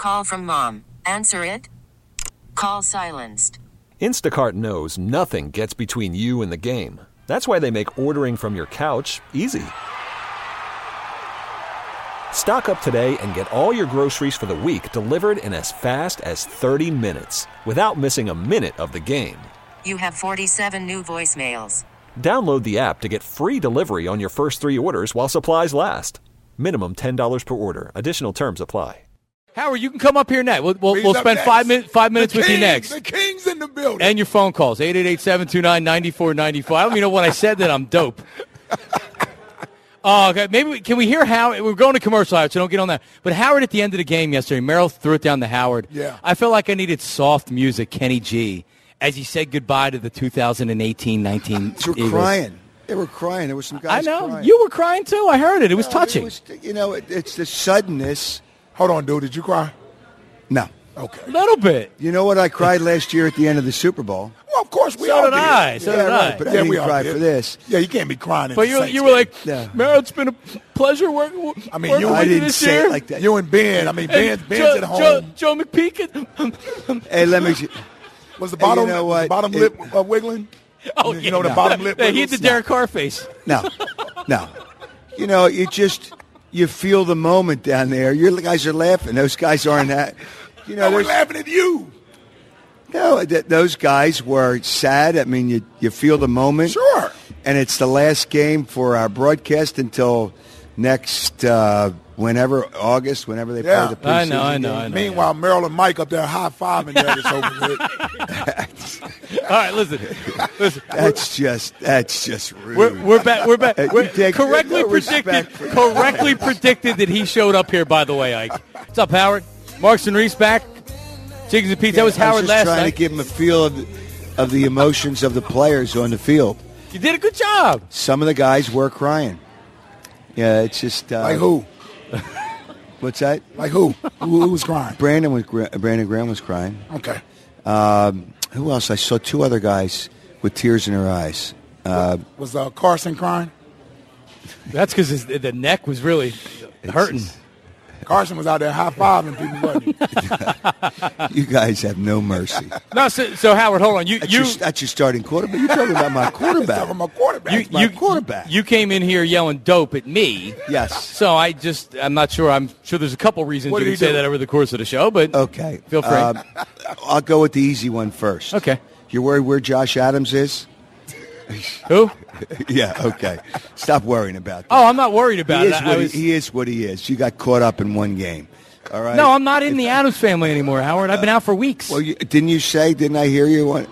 call from mom. Answer it. Call silenced. Instacart knows nothing gets between you and the game. That's why they make ordering from your couch easy. Stock up today and get all your groceries for the week delivered in as fast as 30 minutes without missing a minute of the game. You have 47 new voicemails. Download the app to get free delivery on your first 3 orders while supplies last. Minimum $10 per order. Additional terms apply. Howard, you can come up here next. We'll spend 5 minutes with you next. The King's in the building. And your phone calls, 888-729-9495. I don't even know when I said that I'm dope. Okay, maybe can we hear Howard? We're going to commercial, Howard, so don't get on that. But Howard at the end of the game yesterday, Merrill threw it down to Howard. Yeah. I felt like I needed soft music, Kenny G, as he said goodbye to the 2018-19 They were crying. They were crying. There were some guys I know. crying. You were crying, too. I heard it. It was touching. It's the suddenness. Hold on, dude. Did you cry? No. Okay. A little bit. You know what? I cried last year at the end of the Super Bowl. Well, of course we So all did I. So did I. Right, but I didn't cry for this. Yeah, you can't be crying. But you were like, Yeah. Merrill, it's been a pleasure working with I you didn't this say year. it like that. You and Ben. I mean, Ben's at home. Joe McPeak. Hey, let me. Was the bottom, you know what? bottom lip wiggling? Oh, You know the no. bottom lip Yeah, he wiggles? had the Derek Carr face. No. You know, you feel the moment down there. You guys are laughing. Those guys aren't that. You know, No, we're there's- laughing at you. No, those guys were sad. I mean, you feel the moment. Sure. And it's the last game for our broadcast until next whenever August, whenever they Yeah. play the preseason. I know. game. Meanwhile, Merrill and Mike up there high-fiving there. It's over with. All right, listen. That's just rude. We're back. We're back. You We're take correctly no respect predicted. for- Correctly predicted that he showed up here. By the way, Ike. What's up, Howard? Marks and Reese back. Chickens and Pete's. That was I Howard was last just trying night. to give him a feel of the emotions of the players on the field. You did a good job. Some of the guys were crying. Yeah, it's just Like who? What's that? Like who? Who was crying? Brandon Graham was crying. Okay. Who else? I saw 2 other guys with tears in their eyes. Was Carson crying? That's because the neck was really hurting. Carson was out there high-fiving people, wasn't he? You guys have no mercy. No, so Howard, hold on. That's your starting quarterback. You're talking about my quarterback. Talking about quarterback. my quarterback. You came in here yelling dope at me. Yes. So I'm not sure. I'm sure there's a couple reasons What you did can he say do? that over the course of the show, but Okay. feel free. I'll go with the easy one first. Okay. You're worried where Josh Adams is? Who? Yeah, okay. Stop worrying about that. Oh, I'm not worried about it. He is what he is. You got caught up in one game. All right? No, I'm not in the Adams family anymore, Howard. I've been out for weeks. Well, didn't I hear you?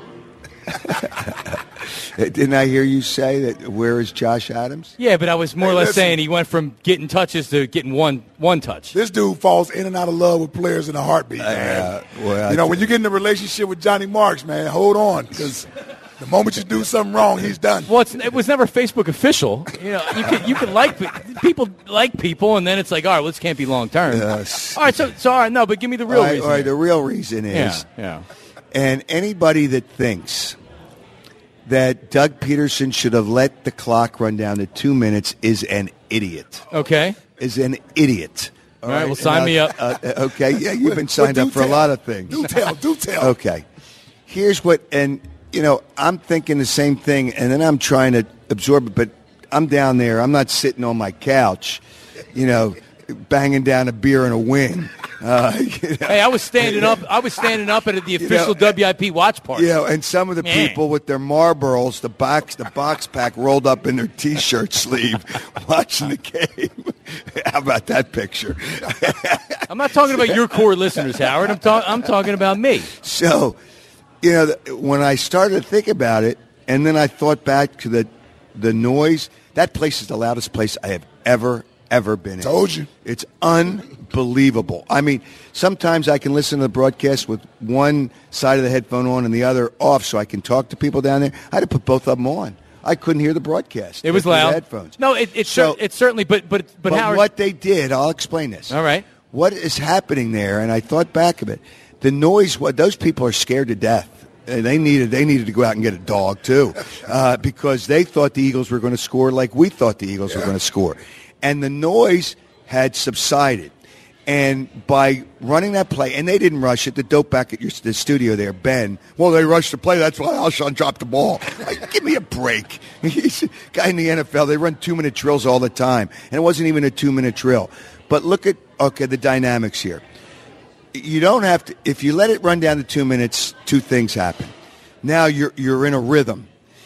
Didn't I hear you say that where is Josh Adams? Yeah, but I was more or less listen. saying he went from getting touches to getting one touch. This dude falls in and out of love with players in a heartbeat, man. Well, when you get in a relationship with Johnny Marks, man, hold on, because the moment you do something wrong, he's done. Well, it was never Facebook official. You can like people, and then it's like, all right, well, this can't be long term. Yes. All right, so all right, no, but give me the real reason. All right, the real reason is, yeah. and anybody that thinks that Doug Peterson should have let the clock run down to 2 minutes is an idiot. Okay. Is an idiot. All right, well, sign me up. Okay, yeah, you've been signed up for a lot of things. Do tell. Okay. Here's what, and, I'm thinking the same thing, and then I'm trying to absorb it, but I'm down there. I'm not sitting on my couch, banging down a beer and a wing. Hey, I was standing up. I was standing up at the official WIP watch party. And some of the people with their Marlboros, the box pack rolled up in their T-shirt sleeve, watching the game. How about that picture? I'm not talking about your core listeners, Howard. I'm talking about me. So, when I started to think about it, and then I thought back to the noise, that place is the loudest place I have ever been in. Told you. It's unbelievable. I mean, sometimes I can listen to the broadcast with one side of the headphone on and the other off so I can talk to people down there. I had to put both of them on. I couldn't hear the broadcast. It was with the loud. headphones. No, it's certainly, but Howard. What they did, I'll explain this. All right. What is happening there, and I thought back of it, the noise, those people are scared to death. They needed to go out and get a dog, too, because they thought the Eagles were going to score like we thought the Eagles were going to score. And the noise had subsided. And by running that play, and they didn't rush it, the dope back at the studio there, Ben, well, they rushed the play. That's why Alshon dropped the ball. Like, give me a break. He's a guy in the NFL. They run 2-minute drills all the time. And it wasn't even a 2-minute drill. But look at, the dynamics here. You don't have to, if you let it run down to 2 minutes, two things happen. Now you're in a rhythm,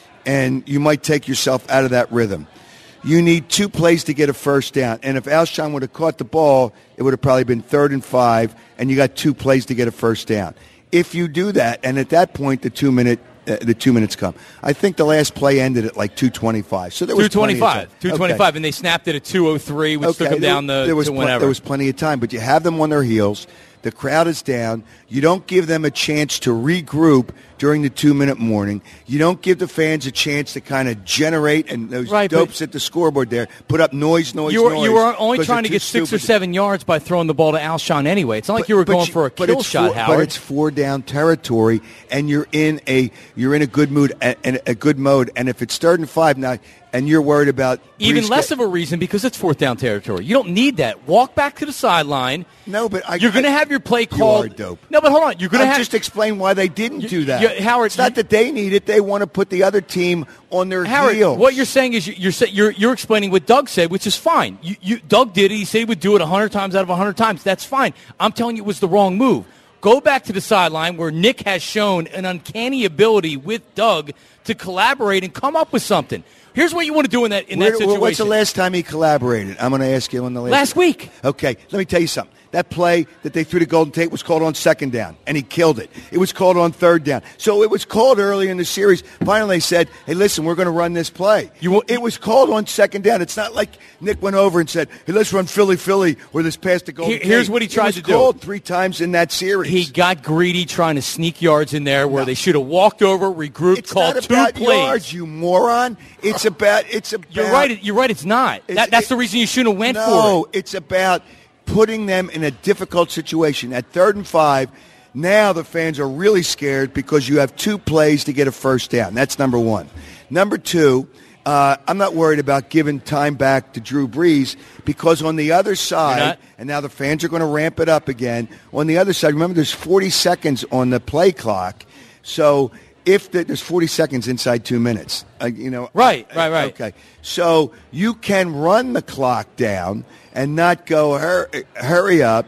and you might take yourself out of that rhythm. You need 2 plays to get a first down. And if Alshon would have caught the ball, it would have probably been 3rd and 5, and you got 2 plays to get a first down. If you do that, and at that point the 2 minutes come. I think the last play ended at like 2:25. So there was 2:25, and they snapped it at 2:03, which took them down to whenever. There was plenty of time, but you have them on their heels. The crowd is down. You don't give them a chance to regroup during the 2-minute warning. You don't give the fans a chance to kind of generate, and those dopes at the scoreboard there put up noise. You were only trying to get 6 or 7 yards by throwing the ball to Alshon anyway. It's not like you were going for a kill shot, Howard. But it's 4-down territory, and you're in a good mood and a good mode. And if it's 3rd and 5 now, and you're worried about even less of a reason because it's 4th-down territory. You don't need that. Walk back to the sideline. No, but you're going to have your play called. You are dope. No, but hold on. You're going to just explain why they didn't do that. Howard, it's not that they need it. They want to put the other team on their heels. What you're saying is you're explaining what Doug said, which is fine. Doug did it. He said he would do it 100 times out of 100 times. That's fine. I'm telling you it was the wrong move. Go back to the sideline where Nick has shown an uncanny ability with Doug to collaborate and come up with something. Here's what you want to do in that situation. What's the last time he collaborated? I'm going to ask you on the last week. Okay, let me tell you something. That play that they threw to Golden Tate was called on 2nd down, and he killed it. It was called on 3rd down. So it was called early in the series. Finally, they said, hey, listen, we're going to run this play. It was called on 2nd down. It's not like Nick went over and said, hey, let's run Philly, or this pass to Golden Tate. Here's what he tried to do. It was called 3 times in that series. He got greedy trying to sneak yards in there where they should have walked over, regrouped, called 2 plays. It's not about yards, you moron. It's about. You're right. It's not. That's the reason you shouldn't have went for it. No, it's about putting them in a difficult situation. At 3rd and 5, now the fans are really scared because you have 2 plays to get a first down. That's number 1. Number 2, I'm not worried about giving time back to Drew Brees because on the other side, and now the fans are going to ramp it up again, on the other side, remember there's 40 seconds on the play clock, so there's 40 seconds inside 2 minutes. Right. Okay. So you can run the clock down and not go hurry up,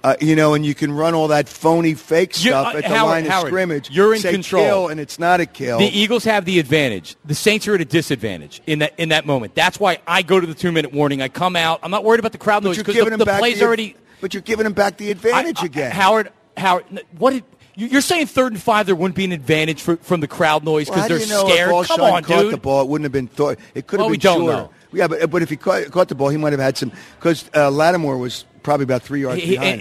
and you can run all that phony fake stuff at the line of scrimmage. You're in say control. Kill, and it's not a kill. The Eagles have the advantage. The Saints are at a disadvantage in that moment. That's why I go to the 2-minute warning. I come out. I'm not worried about the crowd noise because the play's already. But you're giving them back the advantage again. Howard, what did... You're saying 3rd and 5 there wouldn't be an advantage from the crowd noise because they're scared? Come on, dude. Caught the ball, it wouldn't have been thought. It could have been shorter. We don't know. Yeah, but if he caught the ball, he might have had some because Lattimore was probably about 3 yards behind.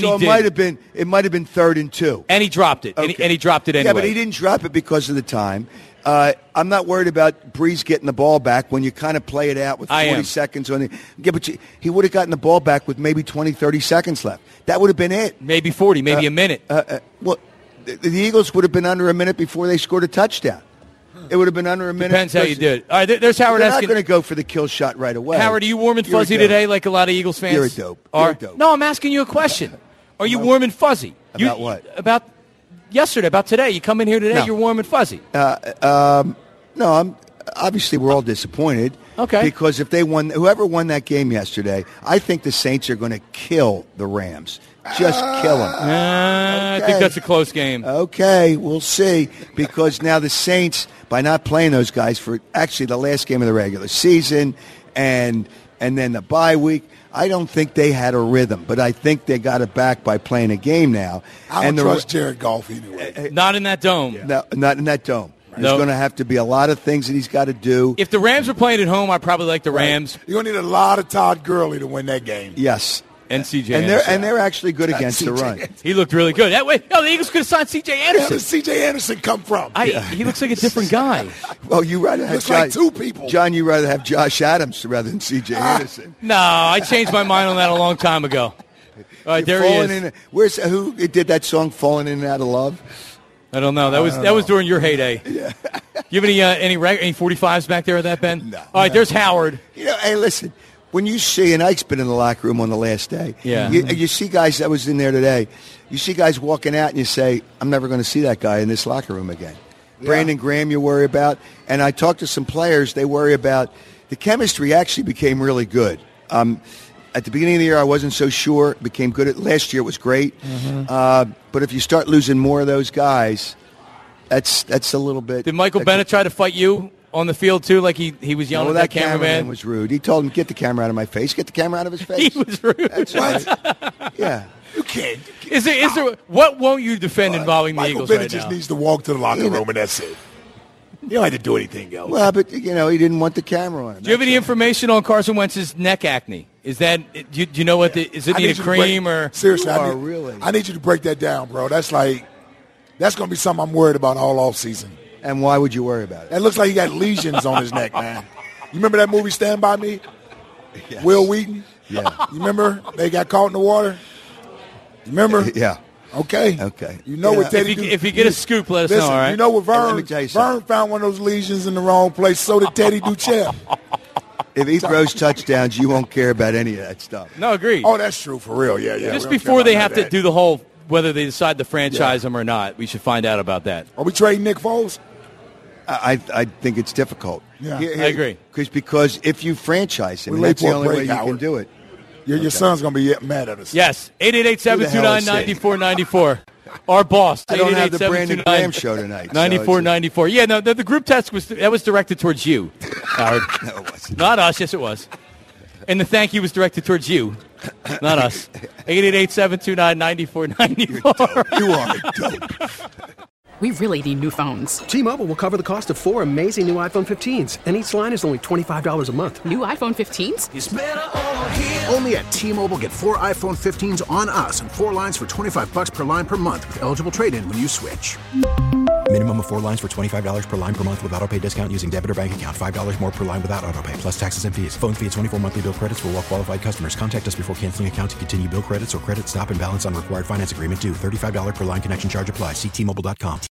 It might have been 3rd and 2. And he dropped it. Okay. And he dropped it anyway. Yeah, but he didn't drop it because of the time. I'm not worried about Brees getting the ball back when you kind of play it out with 40 seconds on it. Yeah, but he would have gotten the ball back with maybe 20, 30 seconds left. That would have been it. Maybe 40, maybe a minute. The Eagles would have been under a minute before they scored a touchdown. It would have been under a minute. Depends how you did. All right, there's Howard asking. They're not going to go for the kill shot right away. Howard, are you warm and fuzzy today like a lot of Eagles fans? You're a dope. You're a dope. No, I'm asking you a question. Are you warm and fuzzy? About what? About yesterday, about today. You come in here today, no. You're warm and fuzzy. No, obviously we're all disappointed. Okay. Because if they won, whoever won that game yesterday, I think the Saints are going to kill the Rams. Just kill them. I think that's a close game. Okay, we'll see. Because now the Saints, by not playing those guys for actually the last game of the regular season and then the bye week, I don't think they had a rhythm. But I think they got it back by playing a game now. I don't trust Jared Goff anyway. Not in that dome. No, not in that dome. There's going to have to be a lot of things that he's got to do. If the Rams were playing at home, I'd probably like the Rams. You're going to need a lot of Todd Gurley to win that game. Yes. And C.J. Anderson. And they're actually good against the run. He looked really good. That way, the Eagles could have signed C.J. Anderson. Where did C.J. Anderson come from? He looks like a different guy. Well, you rather have like 2 people. John, you rather have Josh Adams rather than C.J. Anderson. No, I changed my mind on that a long time ago. All right, there he is. Who did that song, Falling In and Out of Love? I don't know. That was during your heyday. Yeah. You have any 45s back there at that, Ben? No. All right, there's Howard. Hey, listen. when you see, and Ike's been in the locker room on the last day. Yeah. You see guys that was in there today. You see guys walking out, and you say, "I'm never going to see that guy in this locker room again." Yeah. Brandon Graham, you worry about, and I talked to some players. They worry about the chemistry. Actually, became really good. At the beginning of the year, I wasn't so sure. It became good. Last year, it was great. But if you start losing more of those guys, that's a little bit. Did Michael Bennett try to fight you on the field too? Like he was yelling at that cameraman? Was rude. He told him, "Get the camera out of my face. Get the camera out of his face." He was rude. That's right. Yeah. You can't. Is there? What won't you defend involving the Eagles Bennett right just now? needs to walk to the locker room and that's it. You don't have to do anything else. Well, but he didn't want the camera on him. Do you have any information on Carson Wentz's neck acne? Is that? Do you know what? Is it need a cream or? Seriously, really? I need you to break that down, bro. That's going to be something I'm worried about all off season. And why would you worry about it? That looks like he got lesions on his neck, man. You remember that movie Stand By Me? Yes. Will Wheaton? Yeah. You remember they got caught in the water? You remember? Yeah. Okay. You know what Teddy do? If you get a scoop, let us Listen, know, all right? You know what Let me tell you Vern something. found one of those lesions in the wrong place. So did Teddy Duchette. If he throws touchdowns, you won't care about any of that stuff. No, agreed. Oh, that's true for real. Yeah. Just We don't before care they about have none to of do the whole, whether they decide to franchise him or not, we should find out about that. that. Are we trading Nick Foles? I think it's difficult. Yeah. I agree. Because if you franchise him, We're and late that's the for a only way break, you Howard. can do it. Your son's going to be mad at us. Yes, 888-729-9494. Our boss. I don't have the Brandon Graham show tonight. 9494. Yeah, no, the group text was directed towards you, Howard. No, it wasn't. Not us. Yes, it was. And the thank you was directed towards you, not us. 888-729-9494. You are dope. We really need new phones. T-Mobile will cover the cost of 4 amazing new iPhone 15s, and each line is only $25 a month. New iPhone 15s? Only at T-Mobile, get 4 iPhone 15s on us and 4 lines for $25 per line per month with eligible trade-in when you switch. Minimum of 4 lines for $25 per line per month with autopay discount using debit or bank account. $5 more per line without autopay, plus taxes and fees. Phone fee at 24 monthly bill credits for well-qualified customers. Contact us before canceling account to continue bill credits or credit stop and balance on required finance agreement due. $35 per line connection charge applies. See T-Mobile.com.